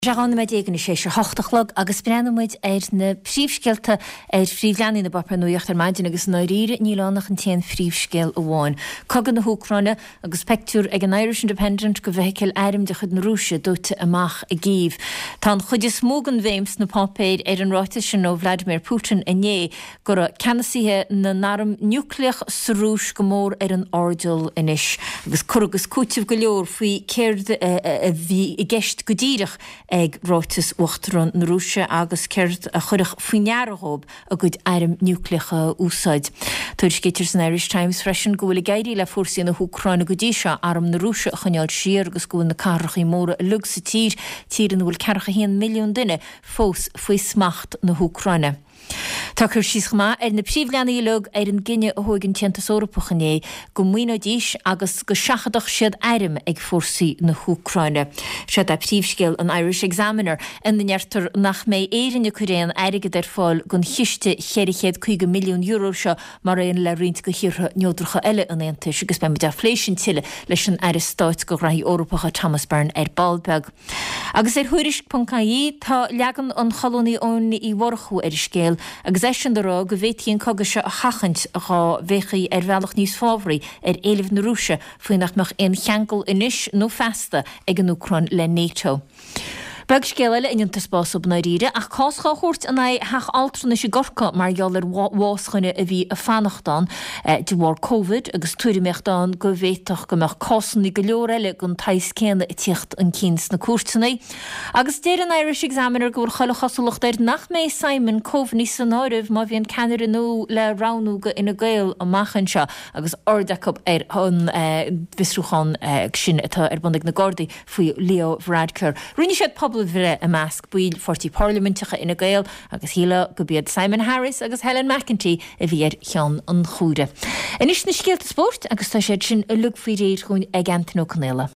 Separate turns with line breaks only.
Seán me dégan sé se hochtalog agus brennemuid na príomhscéalta fríomhleanaí na Bapa Nuacht maidin agus náíre nílánach an téan príomhscéal amháin. Cogan na Húcráine agus pectúr ag an Irish Independent go bhhéiciil airm de chud na Rúise dúte amach a gíomh. Tá chud is smógan bhéims na Pompéid an ráite sin ó Vladimir Putin ané gur ceanasíthe na náram núcleach sa Rúis go mór an ordal inis. Agus chugus cúteamh go leor faoi céird a bhí i gceist go díireach ag rátas uachtarán na Rúise agus céird a chuireach faoinearthóib a gcuid airm núcleacha úsáid. Tuairis géitir san Irish Times freisin go bhfuil gaiirí le fórsaí na Húcráine go dtí seo arm na Rúise a chuneáil siar agus go na carrachaí móra a lug sa tír an bhfuil cearcha 1 milliún duine fós faoi smacht na Húcráine. Tá chur síos má na príomhleanaí lug an gcinne a thuigann Teantas Eorpachané go muoine díos agus go seachadach siad airm ag fórsaí na Húcráine. Siad a príomhscéal an Irish Examiner in na neartar nach mé éirinne churéan airigad fáil gon chiiste 250 milliún euro seo mar réon le riint go hiortha neodracha eile an Aontais agus be deflation tiile leis an Stáit go raithí Eorpacha Thomas Byrne Baldbeg. Agus thuairis.caí tá leagan an chalónaí ón í bharchú scéal agus éisian de rá go bhhétíon coga se a chachant a bhéchaí bhealach níos fábhraí éileh na Rúise faoinach meach in cheangal inis nó festa ag an Ucrain le NATO. Beg scéile iniontas básób na ríide ach cásá chóirt an heach altranna sé gorca mar geallar wáschaine a bhí a fannachtán de bhór Covid agus tuairimmeachtáin go bhhéach go meach cásanna go leor eile gon tais céanna i tíocht an cíns na cuairteanna. Agus déir an Irish Examiner go bhfuil chola chasúlacht nach mé Simon Coveney san áirih má bhíon ceannar nó le ránúga ina gail a machchan seo agus ordachab an visrúchan sin atá bundig na Gardaí faoi Leo Varadkar. Rinne siad pobl bhre a measc buil fortí parliamentacha ina gail agus híle go bead Simon Harris agus Helen McEntee a bhíar chean an chúre. Inis na scéalta sport agus tá sé sin a lug faoi réir chuin ag Anthony O'Connell.